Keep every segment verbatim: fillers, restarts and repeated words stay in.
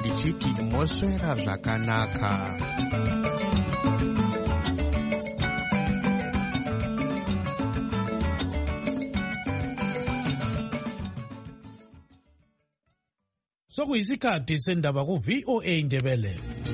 ndichiti moswera zvakanaka. Sokuyisikhathi sendaba ku V O A Ndebele.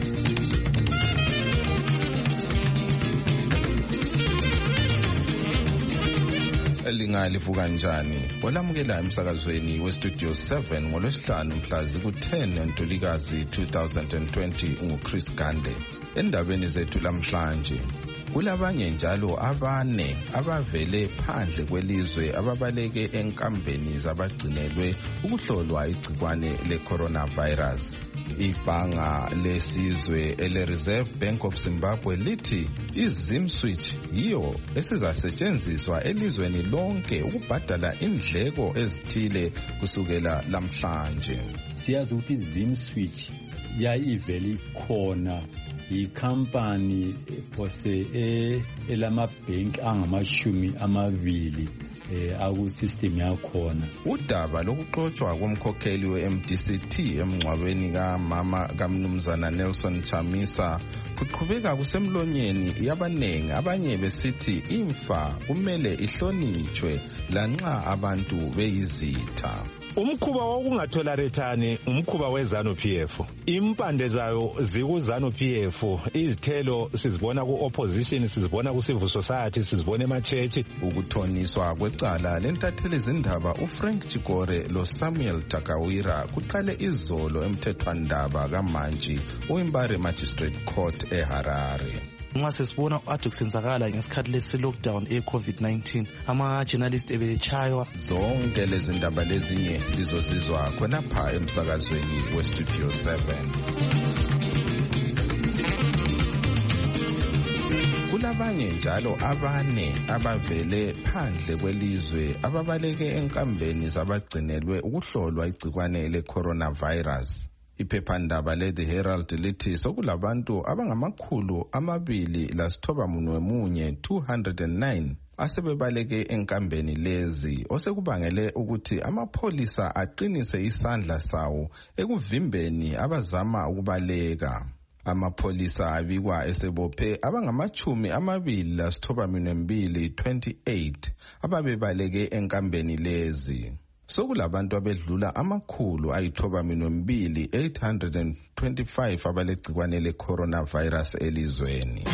Elingalivuka kanjani olamukela emsakazweni westudio seven ngolwesihlanu mhla ziku-ten Ntulikazi two thousand twenty nguChris Gande. Endabeni zethu lamhlanje kulabanye njalo abane abavele phandle kwelizwe ababaleke enkambeni zabagcinelwe ukuhlolwa igcikwane le-coronavirus. Ibhanga lesizwe ele-Reserve Bank of Zimbabwe lithi i-ZimSwitch yiyo esizasetshenziswa elizweni lonke ukubhadala indleko ezithile kusukela lamhlanje. Siyazi ukuthi i-ZimSwitch yayivele ikhona ikhampani phose elamabhenki angamashumi amabili eh akusystem yakhona. Udaba lokuxoxwa komkhokheli we-M D C T emngcwabeni kamama kaMnumzana Nelson Chamisa kuqhubeka kusemlonyeni yabanengi, abanye besithi imfa kumele ihlonitshwe lanxa abantu beyizitha. Umkhuba wokungatholarethani umkhuba weZanu P F. Impande zayo zikuZanu P F, izithelo sizibona ku-opposition, sizibona ku-civil society, sizibona ema-church. Ukuthoniswa kwecala lentatheli zindaba uFrank Chikore lo Samuel Takawira kuqale izolo emthethwandaba kaMantshi uImbare Magistrate Court eHarare. Nxa sesibona ade kusenzakala ngesikhathi lesi lockdown e-COVID nineteen, ama-journalist ebechaywa. Zonke lezi ndaba lezinye lizozizwa khonapha emsakazweni westudio seven. Kulabanye njalo abane abavele phandle kwelizwe ababaleke enkambeni zabagcinelwe ukuhlolwa igcikwane le-coronavirus. Iphephandaba le-The Herald lithi sokulabantu abangamakhulu amabili lasithoba munwe munye two hundred nine asebebaleke enkambeni lezi, osekubangele ukuthi amapholisa aqinise isandla sawo ekuvimbeni abazama ukubaleka. Amapholisa abikwa esebophe abangamachumi amabili lasithoba munwe mbili twenty-eight ababebaleke enkambeni lezi. Sokulabantu abedlula amakhulu ayithoba minwe mbili eight hundred twenty-five abalegcikwane le-coronavirus elizweni.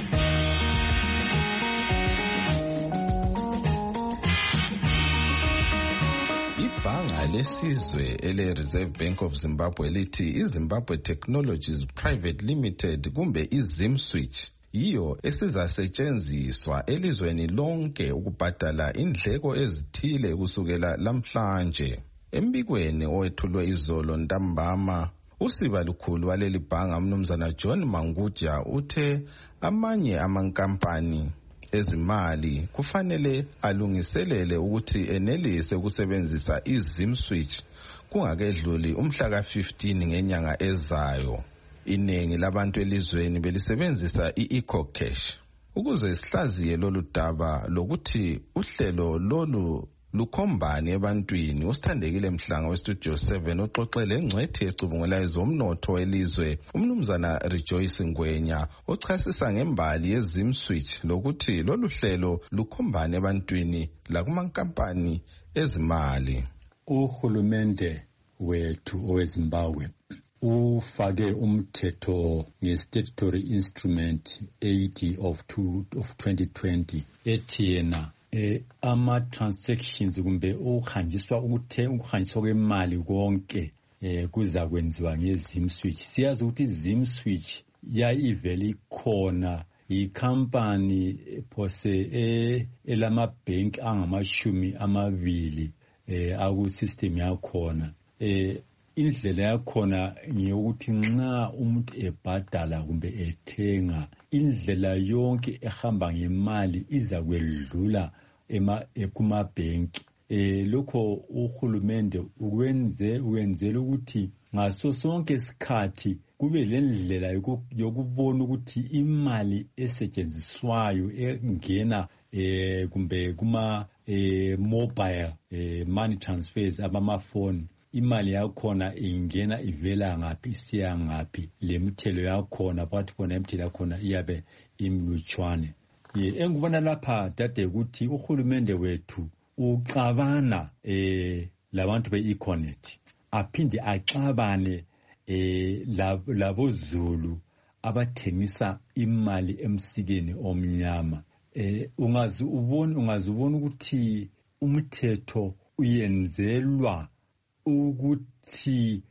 Ibhanga lesizwe ele-Reserve Bank of Zimbabwe lithi iZimbabwe Technologies Private Limited kumbe i-ZimSwitch yiyo esizasetshenziswa elizweni lonke ukubhadala indleko ezithile kusukela lamhlanje. Embikweni owethulwe izolo ntambama, usiba lukhulu waleli bhanga Mnumzana John Manguja uthe amanye amankampani ezimali kufanele alungiselele ukuthi enelise ukusebenzisa iZimSwitch kungakedluli umhla ka fifteen ngenyanga ezayo. Iningi labantu elizweni belisebenzisa i-EcoCash. Ukuze sihlaziye lolu daba lokuthi uhlelo lolu lukhombani ebantwini, usithandekile Mhlanga westudio seven uxoxele engcwethi ecubungula ezomnotho elizwe uMnumzana Rejoice Ngwenya ochasisa ngembali yeZimSwitch lokuthi lolu hlelo lukhombani ebantwini lakumankampani ezimali. Uhulumende wethu oweZimbabwe ufake umthetho nge-statutory instrument eighty of twenty twenty ethi yena eh ama-transactions kumbe ukuhanjiswa ukuthe ukuhanjiswa kwemali konke eh kuza kwenziwa ngeZimSwitch. Siyazi ukuthi iZimSwitch yayivele ikhona ikhampani phose elamabhenki angamashumi amabili eh akusystem yakhona. eh Indlela yakhona ngiyokuthi nxa umuntu ebhadala kumbe ethenga, indlela yonke ehamba ngemali iza kwedlula ema ekumabhenki. Eh lokho uhulumende ukwenze wenzela ukuthi ngaso sonke isikhathi kube lendlela yokubona ukuthi imali esetshenziswayo engena eh kumbe kuma eh mobile eh money transfers abamafoni imali yakhona ingena ivela ngaphi isiya ngaphi, le mithelo yakhona phakathi khona imithelo yakhona iyabe imlutshwane. Ye engubona lapha dade ukuthi uhulumende wethu uxabana eh labantu be-Econet, aphinde axabane eh labozulu abathengisa imali emsikeni omnyama. Eh ungazi ubona ungazi ubona ukuthi umthetho uyenzelwa ukuthi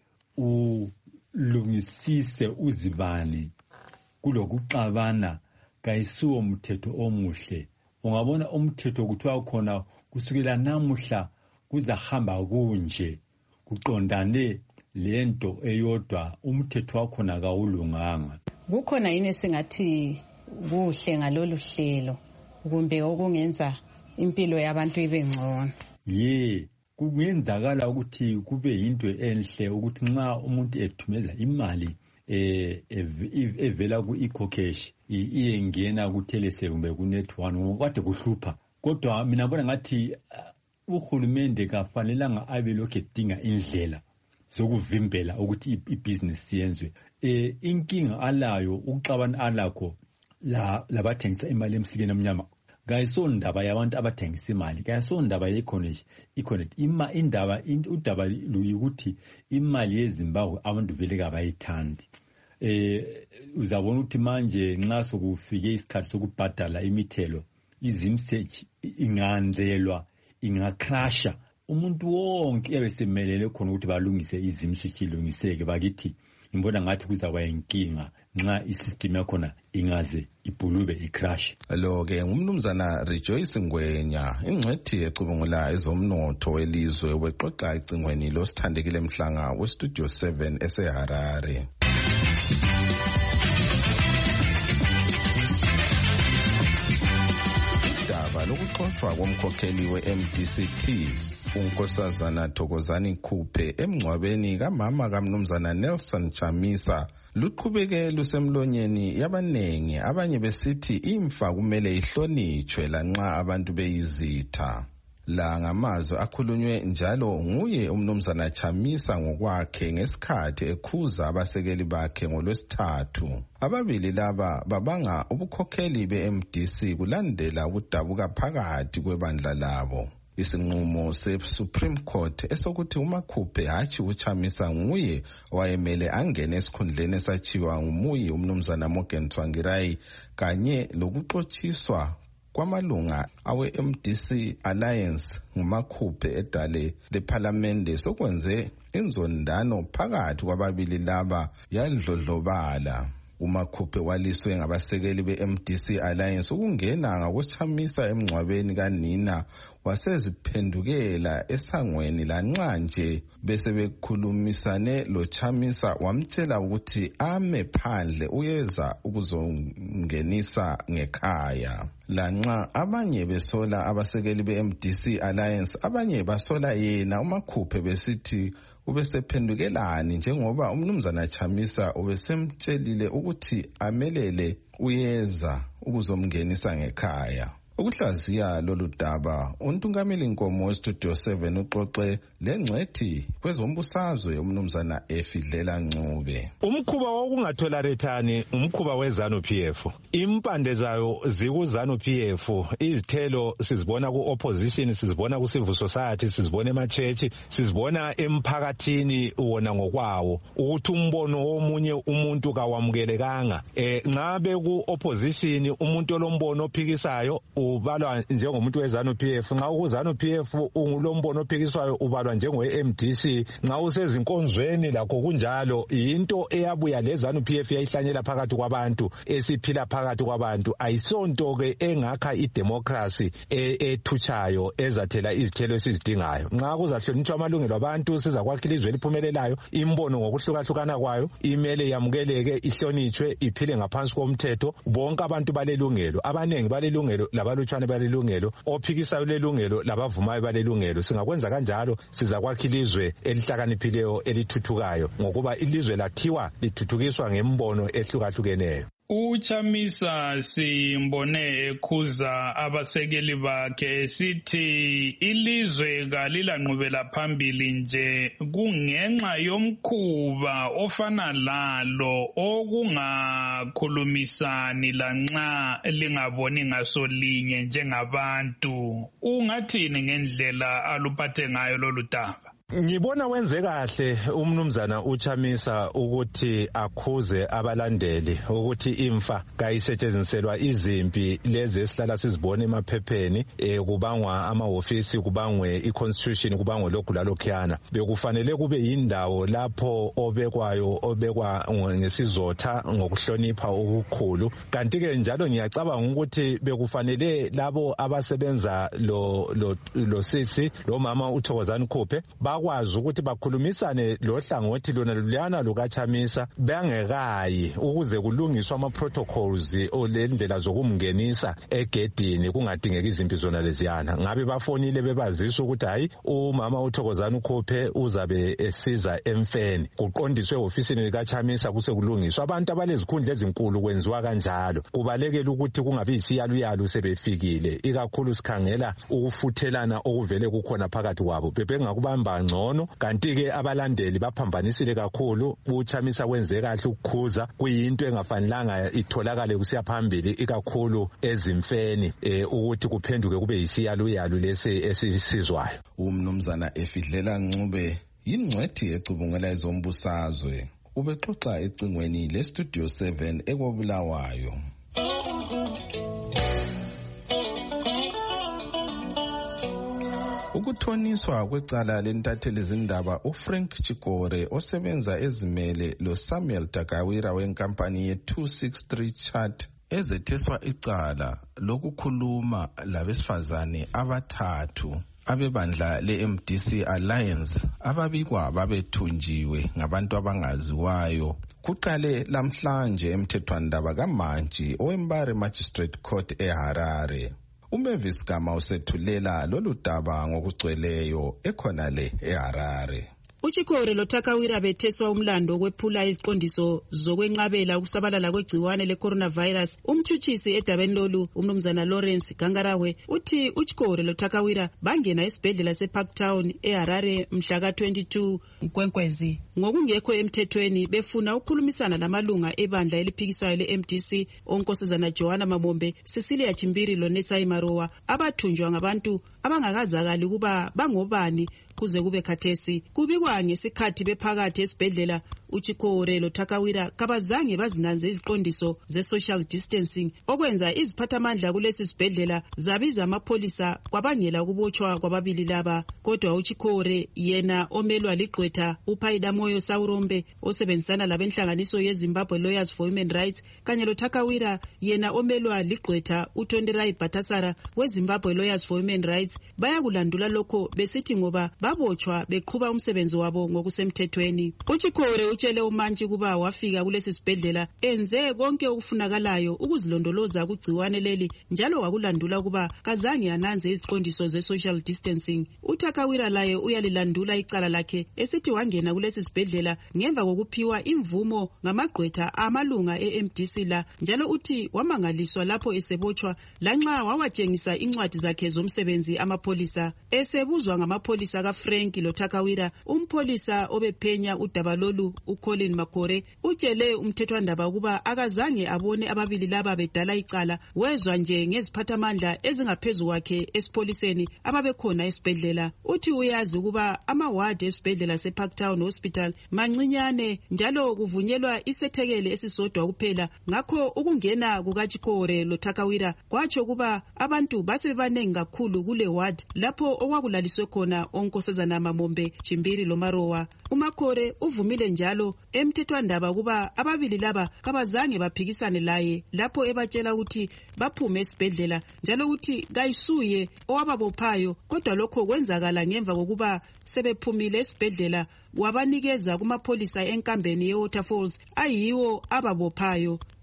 ulungisise uzibane kulokuxabana, kayisuwo umthetho omuhle. Ungabona umthetho kuthiwa khona kusukela namuhla kuzahamba kunje, kuqondane lento eyodwa, umthetho wakhona kawulunganga. Kukhona yini singathi kuhle ngalolu hlelo kumbe okungenza impilo yabantu ibe ngcono? Ye, kungenzakala ukuthi kube into enhle ukuthi nxa umuntu ethumeza imali eh evela ku ecocash iyengena ku Telecel kumbe ku Net one ngokwade kuhlupha. Kodwa mina ngibona ngathi uhulumende kafanelanga abe lokho edinga indlela zokuvimbela ukuthi ibusiness yenzwe. Eh inkinga alayo ukuxabana alakho la labathengisa imali emsikeni omnyama kayisondaba yabantu abathengisa imali, kayisondaba ye-Econet. Econet ima indaba udaba luyikuthi imali yeZimbabwe abantu vele kabayithandi. Eh uzabona ukuthi manje nxa sokufike isikhathi sokubhadala imithelo, izimsearch inganzelwa, ingacrasha, umuntu wonke ebesemelele khona ukuthi balungise izimsearch ilungiseke. Bakithi ngibona ngathi kuzaba inkinga nxa isystem yakhona ingaze ibhulube icrash. Lo ke ngumnumzana Rejoice Ngwenya, ingcwethi ecubungula ezomnotho welizwe weqoqa icingweni losithandekile Mhlanga we Studio seven eseHarare. Udaba lokuxoxwa komkhokheli we-M D C T unkosazana Thokozani Khuphe emngcwabeni kamama kamnumzana Nelson Chamisa luqhubeke lusemlonyeni yabanengi, abanye besithi imfa kumele ihlonitshwe lanxa abantu beyizitha. La ngamazwi akhulunywe njalo nguye umnumzana Chamisa ngokwakhe ngesikhathi ekhuza abasekeli bakhe ngolwesithathu. Ababili laba babanga ubukhokheli be-M D C kulandela ukudabuka phakathi kwebandla labo. Isinqumo se-Supreme Court esokuthi uMakhuphe hatshi uChamisa nguye wayemele angene esikhundleni esachiwa ngumuyi umnumzana Morgan Tsvangirai kanye lokuxotshiswa kwamalunga awe-M D C Alliance nguMakhuphe edale lePhalamende sokwenze inzondano phakathi kwababili laba yandlodlobala. uMakhuphe waliswe ngabasekeli be-M D C Alliance ukungena ngakoChamisa emngcwabeni kanina waseziphendukela esangweni lanxa nje bese bekhulumisane lo Chamisa wamtshela ukuthi ame phandle uyeza ukuzongenisa ngekhaya. Lanxa abanye besola abasekeli be-M D C Alliance, abanye basola yena uMakhuphe besithi ubesephendukelani njengoba umnumzana Chamisa ubesemtshelile ukuthi amelele uyeza ukuzomngenisa ngekhaya. Ukuhlaziya lolu daba uNtungameli Nkomo we-Studio seven uxoxe lengcwethi kwezombusazwe umnumzana Efidlela Ncube. Umkhuba wokungatholarethani umkhuba weZANU-P F. Impande zayo zikuZANU-P F, izithelo sizibona ku-opposition, sizibona ku-civil society, sizibona ema-church, sizibona emphakathini wona ngokwawo, ukuthi umbono womunye umuntu kawamukelekanga. Eh ngabe ku-opposition umuntu olombono ophikisayo ubalwa njengomuntu weZANU-P F, nxa kuZANU-P F ulombono ophikiswayo ubalwa njengowe-M D C, nxa usezinkonzweni lakho kunjalo. Into eyabuya leZANU-P F yayihlanyela phakathi kwabantu, esiphila phakathi kwabantu, ayisonto ke engakha idemocracy ethutshayo ezathela izithelo esizidingayo. Nxa kuzahlonitshwa amalungelo abantu, sizakwakha ilizwe eliphumelelayo, imbono ngokuhlukahlukana kwayo imele yamukeleke, ihlonitshwe, iphile ngaphansi komthetho. Bonke abantu balelungelo, abanengi balelungelo, labalutshwane balelungelo, ophikisayo lelungelo, labavumayo balelungelo. Singakwenza kanjalo sizakwakha ilizwe elihlakaniphileyo elithuthukayo, ngokuba ilizwe lakhiwa lithuthukiswa ngembono ehlukahlukeneyo. uChamisa simbone ekhuza abasekeli bakhe esithi ilizwe kalilanqubela phambili nje kungenxa yomkhuba ofana lalo okungakhulumisani lanxa lingaboni ngaso linye njengabantu. Ungathini ngendlela aluphathe ngayo lolu daba? Ngibona wenze kahle umnumzana uChamisa ukuthi akhuze abalandeli ukuthi imfa kayisetshenziselwa izimpi lezi esihlala sizibona emaphepheni kubangwa amahofisi kubangwe iconstitution kubangwe lokhu lalokhuyana. Bekufanele kube yindawo lapho obekwayo obekwa ngesizotha ngokuhlonipha okukhulu. Kanti ke njalo ngiyacabanga ukuthi bekufanele labo abasebenza lo lo lo sisi lo mama uThokozani Khuphe bakwazi ukuthi bakhulumisane lo hlangothi lona luyana lukaChamisa bangekayi ukuze kulungiswe ama protocols olendlela zokumngenisa egedini kungadingeka izimpi zona leziyana. Ngabe bafonile bebazisa ukuthi hayi umama uThokozani Khuphe uzabe esiza emfeni kuqondiswe ofisini likaChamisa kuse kulungiswa. Abantu abalezikhundla ezinkulu kwenziwa kanjalo. Kubalekela ukuthi kungabi isiyaluyalu sebefikile ikakhulu sikhangela ukufuthelana okuvele kukhona phakathi kwabo. Bebengakubamba ngcono kanti ke abalandeli baphambanisile kakhulu. uChamisa wenze kahle ukukhuza kuyinto engafanelanga itholakale kusiya phambili ikakhulu ezimfeni eh, ukuthi kuphenduke kube yisiyaluyalu lesi esisizwayo. Umnumzana Efidlela Ncube yingcwethi ecubungela ezombusazwe ubexoxa ecingweni le Studio seven ekwabulawayo. Ukuthoniswa kwecala lentatheli zindaba uFrank Chikore osebenza ezimele loSamuel Takawira wenkampani ye two sixty-three Chat ezetheswa icala lokukhuluma labesifazane abathathu abebandla le-M D C Alliance ababikwa babethunjiwe ngabantu abangaziwayo. Kuqale lamhlanje emthethwandaba kaMantshi oweMbare Magistrate Court eHarare. uMavis Gama usethulela lolu daba ngokugcweleyo ekhonale eHarare. uChikore loTakawira betheswa umlando kwephula iziqondiso zokwenqabela ukusabalala kwegciwane le-coronavirus. Umthuthisi edabeni lolu umnumzana Lawrence Gangarawe uthi uChikore loTakawira bangena esibhedlela seParktown eHarare mhla ka twenty-two Nkwenkwezi ngokungekho emthethweni befuna ukukhulumisana lamalunga ebandla eliphikisayo le-M D C onkosazana Joanna Mamombe, Cecilia Chimbiri loNesai Marowa abathunjwa ngabantu abangakazakali kuba bangobani kuze kube khathesi. Kubikwa ngesikhathi bephakathi esibhedlela uChikore loTakawira kabazange bazinanze iziqondiso ze-social distancing okwenza iziphathamandla kulesi sibhedlela zabiza amapholisa kwabangela ukubotshwa kwababili laba. Kodwa uChikore yena omelwa ligqwetha uPhaida Moyo Sawurombe osebenzisana labenhlanganiso yeZimbabwe Lawyers for Human Rights kanye loTakawira yena omelwa ligqwetha uTonderai Bhatasara weZimbabwe Lawyers for Human Rights bayakulandula lokho besithi ngoba babotshwa beqhuba umsebenzi wabo ngokusemthethweni. uChikore utshele uMantshi kuba wafika kulesi sibhedlela enze konke okufunakalayo ukuzilondoloza kugciwane leli njalo wakulandula kuba kazange ananze iziqondiso ze-social distancing. uTakawira laye uyalilandula icala lakhe esithi wangena kulesi sibhedlela ngemva kokuphiwa imvumo ngamagqwetha amalunga e-M D C la njalo uthi wamangaliswa lapho esebotshwa lanxa wawatshengisa incwadi zakhe zomsebenzi amapholisa. Esebuzwa ngamapholisa kaFrank loTakawira, umpholisa obephenya udaba lolu uColin Makore utshele umthethwandaba ukuba akazange abone ababili laba bedala icala, wezwa nje ngeziphathamandla ezingaphezulu kwakhe esipholiseni ababekhona esibhedlela. Uthi uyazi ukuba amawadi esibhedlela seParktown Hospital mancinyane njalo kuvunyelwa isethekele esisodwa kuphela, ngakho ukungena kukaChikore loTakawira kwatsho kuba abantu basebanengi kakhulu kule ward lapho okwakulaliswe khona onkosazana Mamombe, Chimbiri loMarowa. uMakore uvumile njalo emthethwandaba kuba ababili laba kabazange baphikisane laye lapho ebatshela ukuthi baphume esibhedlela njalo ukuthi kayisuye owababophayo, kodwa lokho kwenzakala ngemva kokuba sebephumile esibhedlela wabanikeza kumapholisa enkambeni yeWaterfalls ayiwo ababophayo.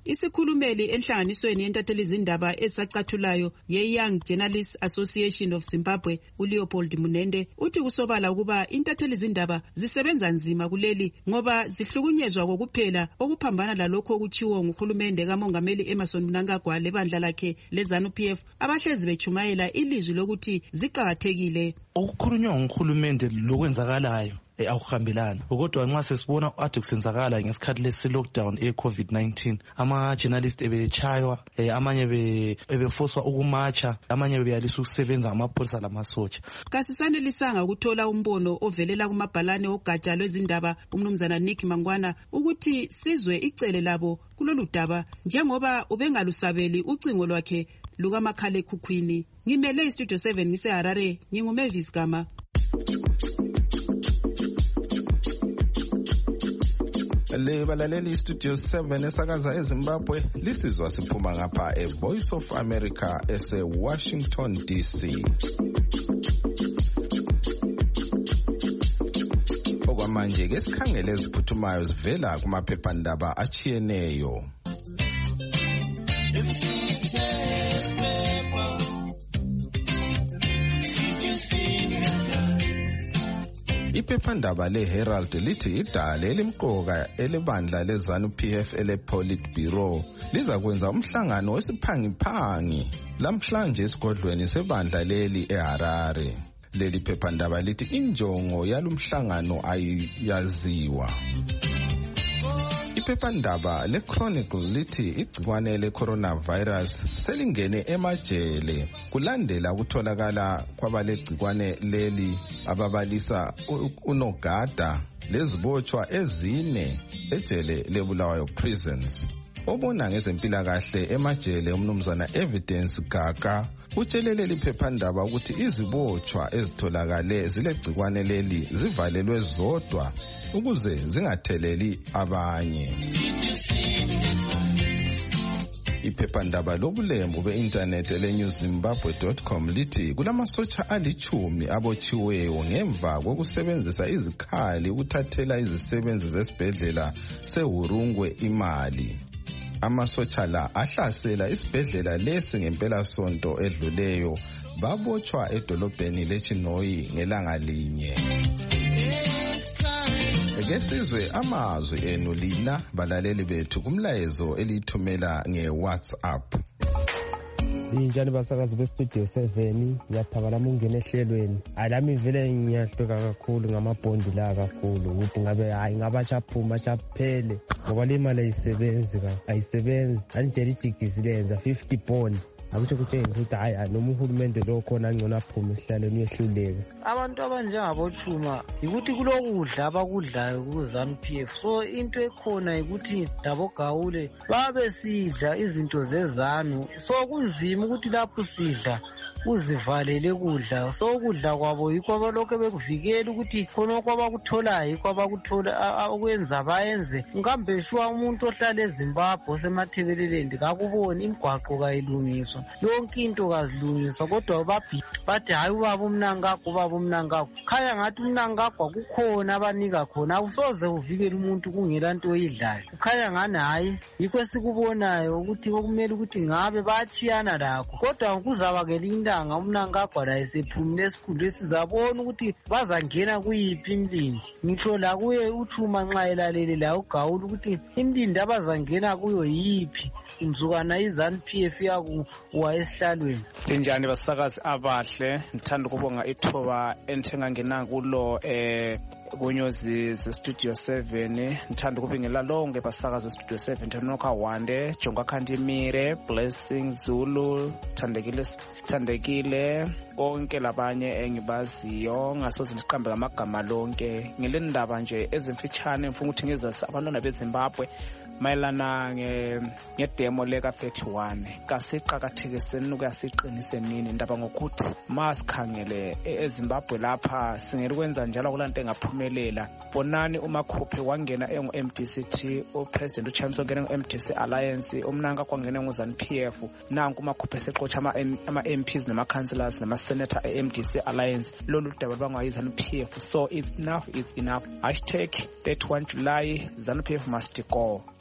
isikhulumeli enhlanganisweni yentatheli izindaba esacathulayo ye-Young Journalists Association of Zimbabwe uLeopold Munende uthi kusobala ukuba intatheli izindaba zisebenza nzima kuleli ngoba zihlukunyezwa kokuphela okuphambana lalokho okuchiwo nguhulumende kamongameli Emmerson Mnangagwa lebandla lakhe leZANU P F abahlezi bechumayela ilizwi lokuthi ziqhakathekile. Okukhulunywa nguhulumende lokwenzakalayo awuhambelani kodwa nxa sesibona ade kusenzakala ngesikhathi lesi lockdown e COVID nineteen ama journalists ebechaywa amanye bebefoswa ukumacha amanye bebeyalisa ukusebenza ngamapholisa lamasotsha. Kasisanelisanga ukuthola umbono ovelela kumabhalane ogatsha lwezindaba umnumzana Nick Mangwana ukuthi sizwe icele labo kulolu daba njengoba ubengalusabeli ucingo lwakhe lukamakhala ekhukhwini. Ngimele iStudio seven ngise Harare, nginguMavis Gama. Le balaleli Studio seven esakaza eZimbabwe lisizwa siphuma ngapha e Voice of America ese Washington D C. Okwamanje ke sikhangele eziphuthumayo zivela kumaphephandaba achiyeneyo. Iphephandaba leHerald lithi idale elimqoka elebandla leZANU P F elePolit Bureau liza kwenza umhlangano wesiphangiphangi lamhlanje esigodlweni sebandla leli eHarare. Leli phephandaba lithi injongo yalomhlangano ayaziwa. Iphephandaba leChronicle lithi igciwane leCoronavirus selingene emajele kulandela ukutholakala kwabalegciwane leli ababalisa uNogada lezibotshwa ezine ejele leBulawayo Prisons. Obona ngezempilakahle emajele umnumzana Evidence Gaga utshelele liphephandaba ukuthi izibotshwa ezitholakale zilegciwane leli zivalelwe zodwa ukuze zingatheleli abanye. Iphephandaba lobulembu be-internet ele-news zimbabwe dot com lithi kulamasotsha alichumi abotshiweyo ngemva kokusebenzisa izikhali ukuthathela izisebenzi zesibhedlela seHurungwe imali. Amasotsha la ahlasela isibhedlela lesi ngempela sonto edluleyo babotshwa edolobheni leChinoyi ngelanga linye. Ngesizwe amazwi enu lina balaleli bethu kumlayezo elithumela ngeWhatsApp. Linjani basakazi beStudio seven ngiyathaba lami ungena ehlelweni. Alami vele ngiyahluka kakhulu ngamabhondi la kakhulu ukuthi ngabe hayi ngabachaphuma chaphele ngoba le mali ayisebenzi ka ayisebenzi anjeli jigisi lenza fifty bond. Akusho kutshengisa ukuthi hayi noma uhulumende lo khona ngcono aphume ehlaleni uyehluleka. Abantu abanjengabochuma ukuthi kulokudla abakudlayo kuZANU P F, so into ekhona ukuthi Dabo Gawule babe sidla izinto zeZANU, so kunzima ukuthi lapho sidla uzivalele kudla, so kudla kwabo yikho abalokho bekuvikela ukuthi khona kwabakutholayo yikho abakuthola okwenza bayenze. Ngambe shwa umuntu ohlala eZimbabwe osemathebeleleni kakuboni imigwaqo kayilungiswa, yonke into kazilungiswa, kodwa babhi bathi hayi ubaba uMnangagwa ubaba uMnangagwa. Khaya ngathi uMnangagwa kukhona abanika khona, awusoze uvikele umuntu kungela nto oyidlayo. Khaya ngani hayi yikho sikubonayo ukuthi okumele ukuthi ngabe bayachiyana lakho, kodwa kuzabakela indanga uMnangagwa la esephumile esikhulu esizabona ukuthi bazangena kuyiphi imlindi. Ngitsho la kuye uthuma nxa elalele la uGawule ukuthi imlindi abazangena kuyo yiphi imzukwana iZANU P F yakuwa esihlalweni. Linjani basakazi abahle, ngithanda ukubonga ithuba enthengangenanga kulo eh kunyozi zeStudio seven. Ngithanda ukubingelela lonke basakazi weStudio seven, Thanoka Wande, Jonga Khandimire, Blessing Zulu, Thandekile Thandekile, onke labanye engibaziyo ngasoze ndiqambe ngamagama lonke. Ngile ndaba nje ezimfitshane mfuna ukuthi ngizase abantwana beZimbabwe mayelana ngedemo leka thirty-one kasiqakathekiseni ukuyasiqinise nini indaba ngokuthi masikhangele eZimbabwe lapha singeli kwenza njalo kulanto engaphumelela. Bonani uMakhuphe wangena engu-M D C T, uPresident uChamso ngene ngu-M D C Alliance, uMnangagwa kwangena nguZANU P F. Nanku uMakhuphe seqotsha ama-M Ps nama-councillors nama-senator e-M D C Alliance. Lolu daba bangayiZANU P F. So enough is enough. Hashtag thirty-one July ZANU P F must go.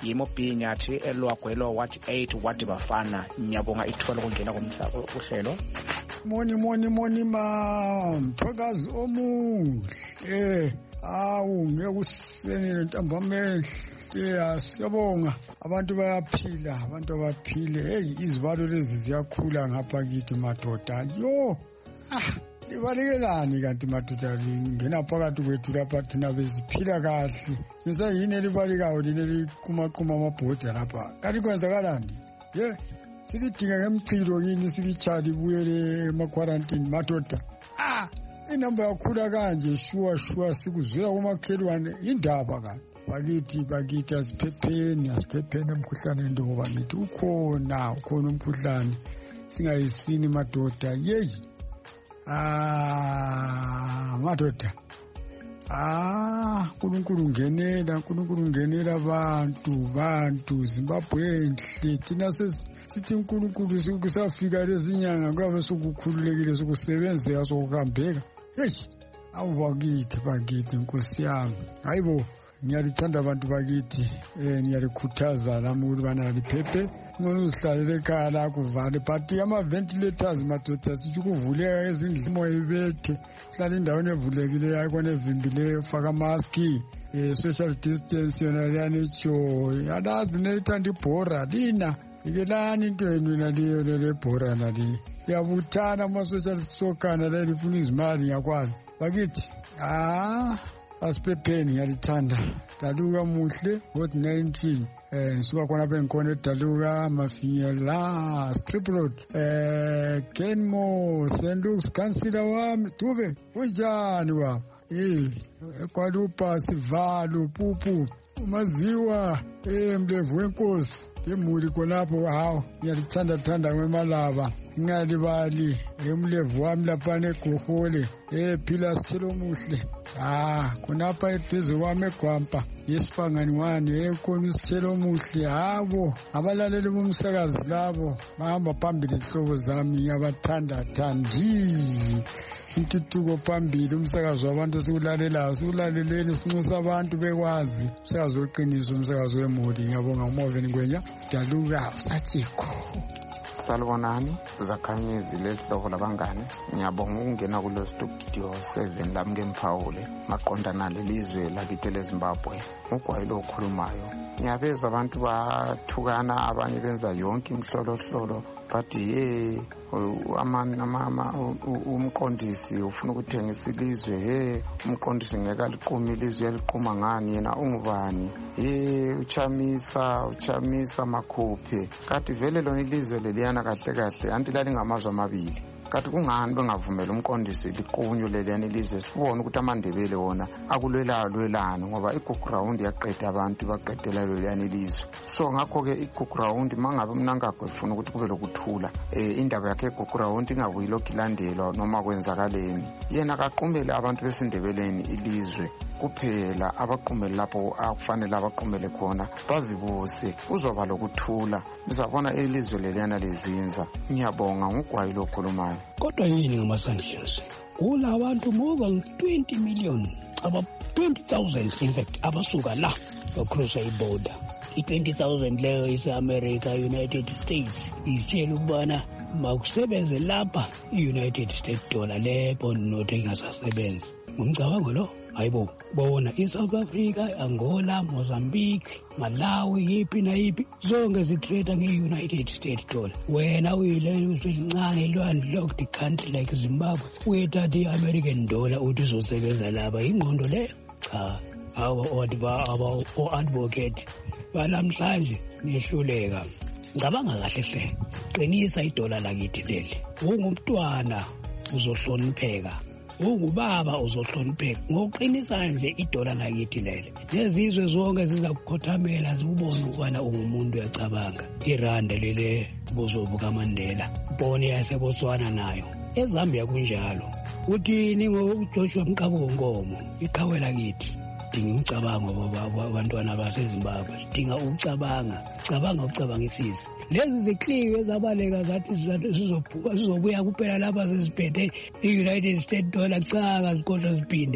yimo B nyathi elwagwelo watch eight wadi bafana. Ngiyabonga ithola ukungena komhlaba uhlelo. Moni moni moni ma mthakazi omuhle. Awu ngekuseni ntambamhle siyabonga abantu bayaphila abantu abaphile. Hey izibalo lezi ziyakhula ngapha kithi madoda. Yo ah libalekelani kanti madoda lingena phakathi kwethu lapha thina beziphila kahle. Sisa yini libalekayo lina liqhumaqhuma amabhoda lapha. Kanti kwenzakalani? Ye silidinga ngemchilo yini silichali buyele ema-quarantine madoda. Ah inamba yakhula kanje shuwa shuwa sikuzwela kumakhelwane indaba kanti. Bakithi bakithi asiphepheni asiphepheni umkhuhlane ndo bakithi ukhona ukhona umkhuhlane singayisini madoda. Yeyi ah madoda ah uNkulunkulu ngenela uNkulunkulu ngenela abantu bantu Zimbabwe enhle thina sithi uNkulunkulu sikusafika lezinyanga kwabe sokukhululekile sokusebenzeka sokuhambeka. Eish awubakithi bakithi Nkosi yami hayibo ngiyalithanda abantu bakithi eh ngiyalikhuthaza lami ukuthi bana liphephe ngone uzihlalele ekhaya la kuvale but ama ventilators madoda sithi kuvuleka ezindlini moya ibethe hlala indawo evulekile ayikona evimbileyo faka mask eh social distance yona liyanicho yadazi nelithanda ibhora lina ikelani into yenu naliyo lebhora nali yabuthana ama social sokana la lifuna izimali ngiyakwazi bakithi ah asiphepheni ngiyalithanda Daluka muhle god nineteen eh suka khona bengikhona eDaluka Mafinyela Strip Road eh Kenmo Sendux Councilor wami Dube unjani wa eh ekwalupa sivalo pupu umaziwa eh mlevu wenkosi emuli khonapho hawo ngiyalithanda thanda ngemalaba ngalibali emlevu wami lapha neGohole eh phila sithelo muhle. Ah khonapha eduze kwami eGwampa yesipangani wani ekhona isithelo muhle habo abalaleli bomsakazi labo bahamba phambili inhlobo zami ngiyabathanda thandi intuthuko phambili umsakazi wabantu sikulalelayo sikulaleleni sinxusa abantu bekwazi umsakazi oqiniso umsakazi wemodi. Ngiyabonga uMoven Ngwenya Daluka Sathiko. Salibonani zakhanyezi lehlobo labangane ngiyabonga ukungena kulo studio seven lami ngemphawule maqondana lelizwe lakithi leZimbabwe ugwayilo okhulumayo ngiyabezwa abantu bathukana abanye benza yonke imhlolohlolo bathi hey amama umqondisi ufuna ukuthengisa ilizwe hey umqondisi ngeke liqhuma ilizwe yaliqhuma ngani yena ungubani hey uchamisa uchamisa makhuphe kanti vele lona ilizwe leliyana kahle kahle anti lalingamazwe amabili kanti kungani bengavumela umqondisi liqunyo leliyana ilizwe sibone ukuthi amandebele wona akulwelayo lwelana ngoba iGoground yaqeda abantu baqedela leliyana ilizwe. So ngakho ke iGoground mangabe mnangagwe ufuna ukuthi kube lokuthula eh indaba yakhe iGoground ingabuyi lokhu ilandelwa noma kwenzakaleni yena akaqumele abantu besindebeleni ilizwe kuphela abaqumele lapho akufanele abaqumele khona bazibuse kuzoba lokuthula bizabona ilizwe leliyana lezinza. Ngiyabonga ngugwayilo okhulumayo. Kodwa yini ngamasanhlizi kulabantu more than twenty million aba twenty thousand in fact abasuka la across i-border i-twenty thousand leyo ise-America United States isitshela ukubana makusebenze lapha i-United States dollar le bond note engasasebenzi ngumcabango lo hayibo bona i-South Africa Angola Mozambique Malawi yiphi na yiphi zonke zitrade nge-United States dollar wena uyilelo usincane landlocked country like Zimbabwe uyethatha i-American dollar uthi uzosebenza lapha ingqondo leyo cha aba o-advocate banamhlanje nihluleka ngicabanga kahle hle qinisa idola lakithi leli ungumntwana uzohlonipheka ungubaba uzohlonipheka ngokuqinisa nje idola lakithi leli lezizwe zonke zizakukhothamela zibone ukubana ungumuntu uyacabanga iranda lele bozobuka Mandela bone yaseBotswana nayo eZambia kunjalo uthini ngoJoshua Mqabongomo iqhawe lakithi dinga ucabango abantwana baseZimbabwe sidinga ukucabanga cabanga ucabangisisa lezi zikliwe ezabaleka zathi sizobuya kuphela lapha sesiphethe i-United States dollar cha kazikodwa ziphinde bo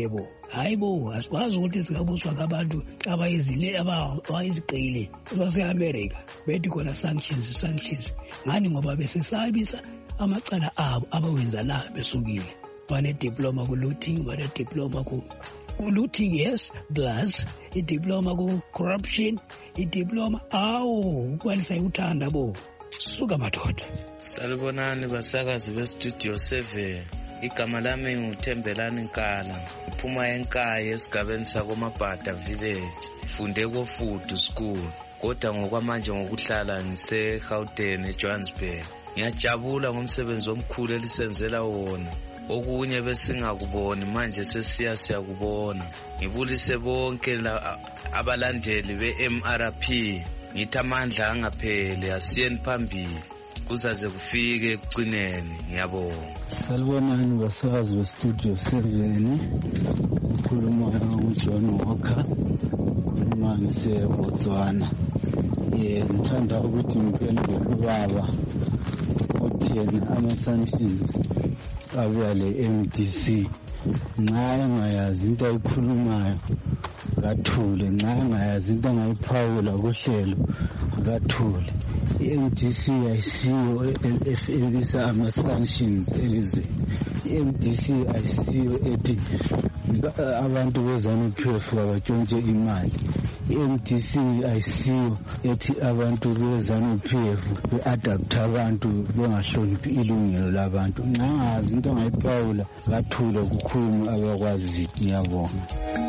hayi bo asikwazi ukuthi singabuswa ngabantu abayizile abayiziqile zase-America bethi khona sanctions sanctions ngani ngoba besesabisa amacala abo abawenza la besukile banediploma ku-looting banediploma ku-looting yes plus idiploma ku-corruption idiploma awu ukwalisa ikuthanda bo suka madoda. Salibonani basakazi bestudio seven. Igama lami nguThembelani Nkala. Ngiphuma eNkaya esigabeni sakoMabhada village. Funde koFudu school. Kodwa ngokwamanje ngokuhlala ngise-Gauteng eJohannesburg. Ngiyajabula ngomsebenzi omkhulu elisenzela wona. Okunye besingakuboni manje sesiya siyakubona. Ngibulise bonke abalandeli be-M R P. Ngithi amandla angapheli asiyeni phambili kuzaze kufike ekugcineni. Ngiyabonga. Salibonani basakazi bestudio seven. Ukhuluma uJohn Walker. Ukhuluma ngise-Botswana. Eh ngithanda ukuthi ngiphendule kubaba uthi yena ama-sanctions abuya le-M D C nxa engayazi into ayikhulumayo akathule, nxa engayazi into angayiphawula kuhlelo akathule. I-M D C ayisiyo ebisa ama-sanctions elizweni. I-M D C ayisiyo ethi abantu beZANU-P F abatshontshe imali. I-M D C ayisiyo ethi abantu beZANU-P F be-adapt abantu bengahloniphi ilungelo labantu. Nxa angazi into angayiphawula akathule kukhulume abakwaziyo. Ngiyabonga.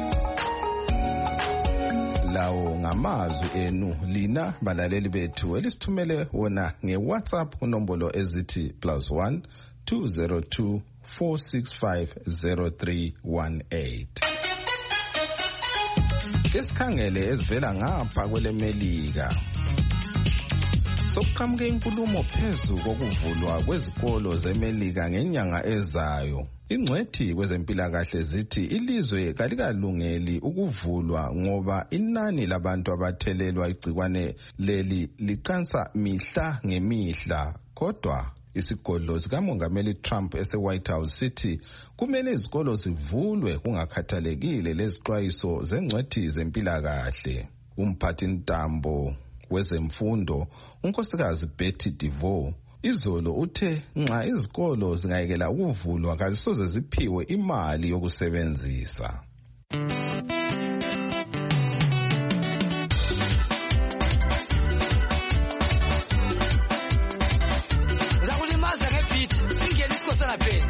Lawo ngamazwi enu lina balaleli bethu elisithumele wona nge-WhatsApp unombolo ezithi plus one two zero two four six five zero three one eight. Esikhangele ezivela ngapha kwelemelika. Sokuqhamuke inkulumo phezu kokuvulwa kwezikolo zemelika ngenyanga ezayo. Ingcwethi kwezempilakahle zithi ilizwe kalikalungeli ukuvulwa ngoba inani labantu abathelelwa igcikwane leli likansa mihla ngemihla. Kodwa isigodlo sikamongameli Trump ese-White House sithi kumele izikolo zivulwe kungakhathalekile lezixwayiso zengcwethi zempilakahle. Umphathi ntambo wezemfundo unkosikazi Betty DeVoe izolo uthe nxa izikolo zingayekela ukuvulwa kazisoze ziphiwe imali yokusebenzisa. Zakulimaza ngebeat singena isikosana phela.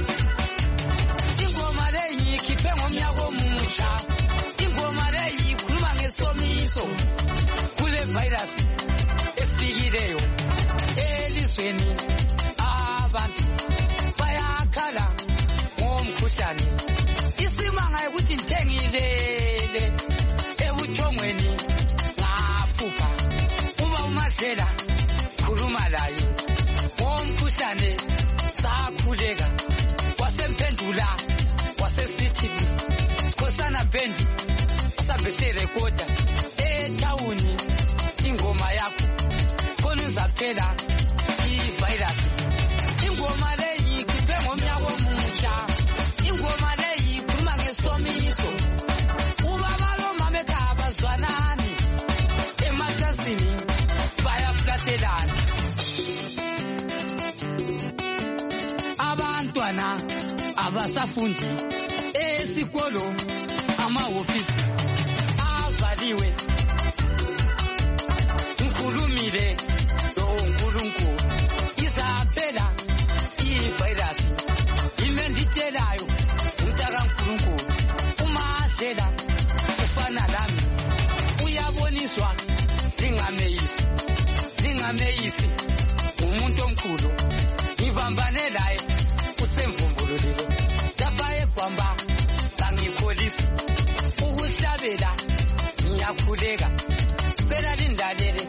Ingoma leyi ikhiphe ngomnyaka omusha. Ingoma leyi ikhuluma ngesomiso kule virus efikileyo. Elizweni abantu bayakhala ngomkhuhlane. Isimanga ukuthi ngithengilele ebuthongweni ngaphupha. Uma uMadlela khuluma laye ngomkhuhlane sakhuleka. Wasemphendula wasesithi Nkosana Band sabe serekoda etawuni ingoma yakho khona izaphela i-virus. Ingoma leyi ikhiphe ngomnyaka omusha. Ingoma leyi ikhuluma ngesomiso. Ubaba lomama ekhaya bazwanani ematasini bayaflatelana. Abantwana abasafundi esikolo amahofisi avaliwe. Ngikhulumile lo uNkulunkulu izaphela i-virus. Yimi enditshelayo umntaka uNkulunkulu. uMadlela ufana lami uyaboniswa lingameyisi lingameyisi umuntu omkhulu. Ngibambane laye usemvumbululile lapha eGwamba kangikholisi ukuhlabela ngiyakhuleka. Cela lindalele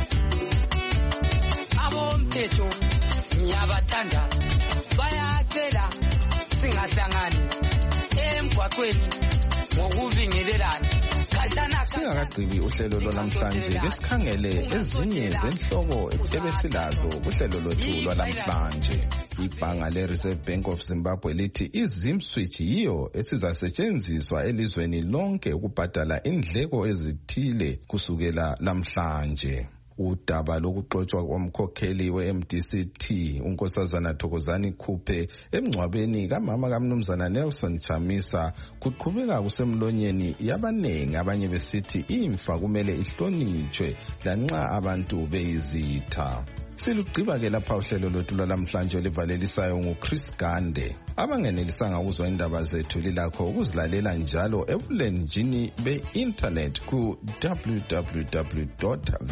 abomthetho ngiyabathanda bayacela singahlangani emgwaqweni ngokubingelelana. Singakagqibi uhlelo lwanamhlanje besikhangele ezinye zenhloko ebesilazo kuhlelo lwethu lwanamhlanje. Ibhanga le-Reserve Bank of Zimbabwe lithi i-Zim switch yiyo esizasetshenziswa elizweni lonke ukubhadala indleko ezithile kusukela lamhlanje. Udaba lokuxotshwa komkhokheli we-M D C T unkosazana Thokozani Khuphe emngcwabeni kamama kaMnumzana Nelson Chamisa kuqhubeka kusemlonyeni yabanengi, abanye besithi imfa kumele ihlonitshwe lanxa abantu beyizitha. Silugqiba ke lapha uhlelo lwethu lwalamhlanje olivalelisayo nguChris Gande. Abangenelisanga ukuzwa indaba zethu lilakho ukuzilalela njalo ebulenjini be-internet ku w w w dot